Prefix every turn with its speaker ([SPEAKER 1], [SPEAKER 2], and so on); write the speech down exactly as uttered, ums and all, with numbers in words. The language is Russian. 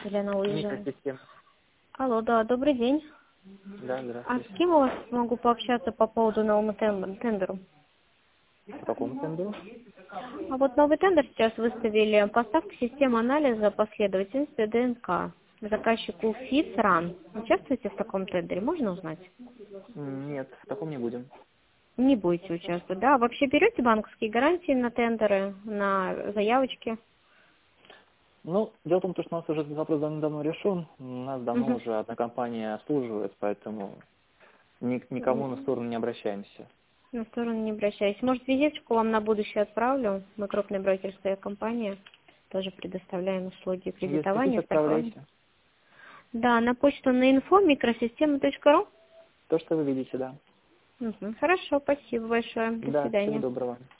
[SPEAKER 1] Или она уезжает?
[SPEAKER 2] Микросистема.
[SPEAKER 1] Алло, да, добрый день.
[SPEAKER 2] Да,
[SPEAKER 1] А
[SPEAKER 2] здравствуйте.
[SPEAKER 1] с кем у вас могу пообщаться по поводу нового тен- тендера?
[SPEAKER 2] По какому тендеру?
[SPEAKER 1] А вот новый тендер сейчас выставили. Поставка системы анализа последовательности ДНК. Заказчику ФИЦ-РАН. Участвуете в таком тендере? Можно узнать?
[SPEAKER 2] М, Нет, в таком не будем.
[SPEAKER 1] Не будете участвовать, да? Вообще берете банковские гарантии на тендеры, на заявочки?
[SPEAKER 2] Ну, дело в том, что у нас уже этот вопрос давно решен. Нас давно
[SPEAKER 1] Угу.
[SPEAKER 2] уже одна компания обслуживает, поэтому ни, никому на сторону не обращаемся.
[SPEAKER 1] На сторону не обращаюсь. Может, визиточку вам на будущее отправлю? Мы крупная брокерская компания. Тоже предоставляем услуги
[SPEAKER 2] Если хотите,
[SPEAKER 1] кредитования, страхования.
[SPEAKER 2] отправляйте.
[SPEAKER 1] Да, на почту на инфо микросистема точка ру.
[SPEAKER 2] То, что вы видите, да.
[SPEAKER 1] Мгм. Хорошо, спасибо большое. До
[SPEAKER 2] Да, всего
[SPEAKER 1] свидания.
[SPEAKER 2] доброго.